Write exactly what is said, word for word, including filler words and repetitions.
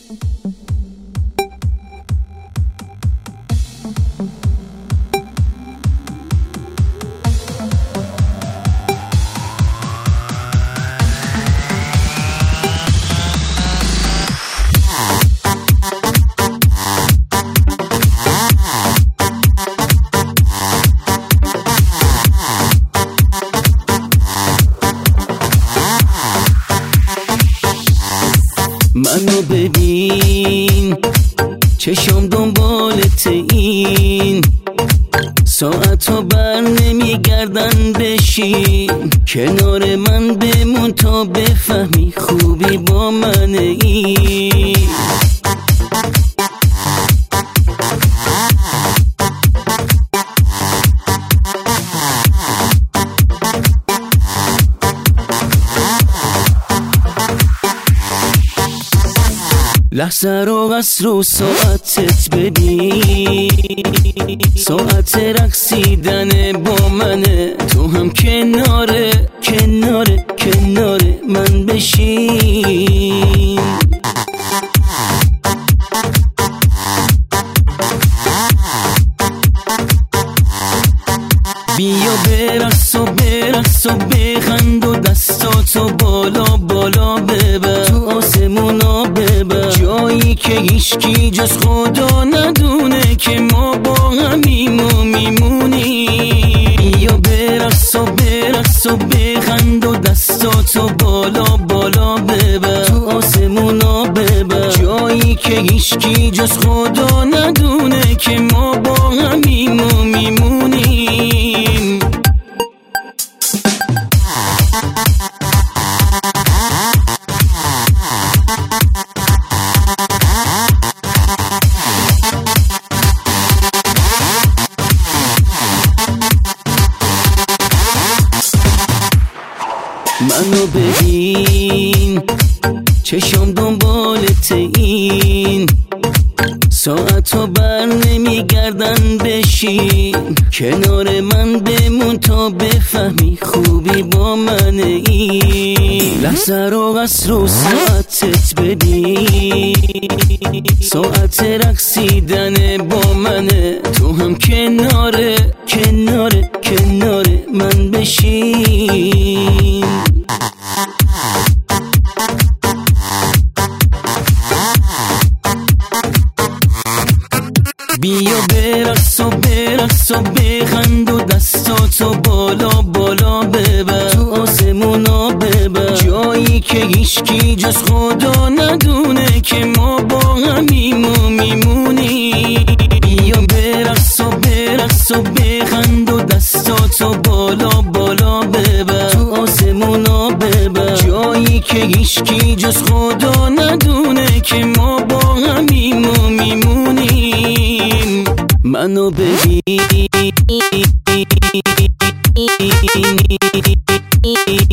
منو ببین چشم دنبالت، این ساعتو بر نمیگردن، بشین کنار من بمون تا بفهمی خوبی با منه. این لحظه رو از رو ساعتت ببین، ساعت رقصیدن با منه، تو هم کناره کناره کناره من بشین. بیا برقص و برقص و بخند و دستاتو بالا بالا ببر، تو آسمونا ببر، جایی که هیچکی جز خدا ندونه که ما با همیم و میمونیم. بیا برقص و برقص و بخند و دستاتو بالا بالا ببر، تو آسمونا ببر، جایی که هیچکی جز خدا ندونه که ما با همیم و میمونیم. منو ببین چشم دنبالت، این ساعتو بر نمیگردن، بشین کنار من بمون تا بفهمی خوبی با منه. این لحظه رو از رو ساعتت ببین، ساعت رقصیدن با منه، تو هم کناره کناره کناره من بشین. بیا برقص و برقص و بخند و دستاتو بالا بالا ببر، تو آسمونا ببر، جایی که هیچکی جز خدا ندونه که ما با همیم و میمونیم. بیا برقص و برقص و بخند و دستاتو بالا بالا ببر، تو آسمونا ببر، جایی که هیچکی جز خدا ندونه که ما با همیم و میمونیم. منو ببین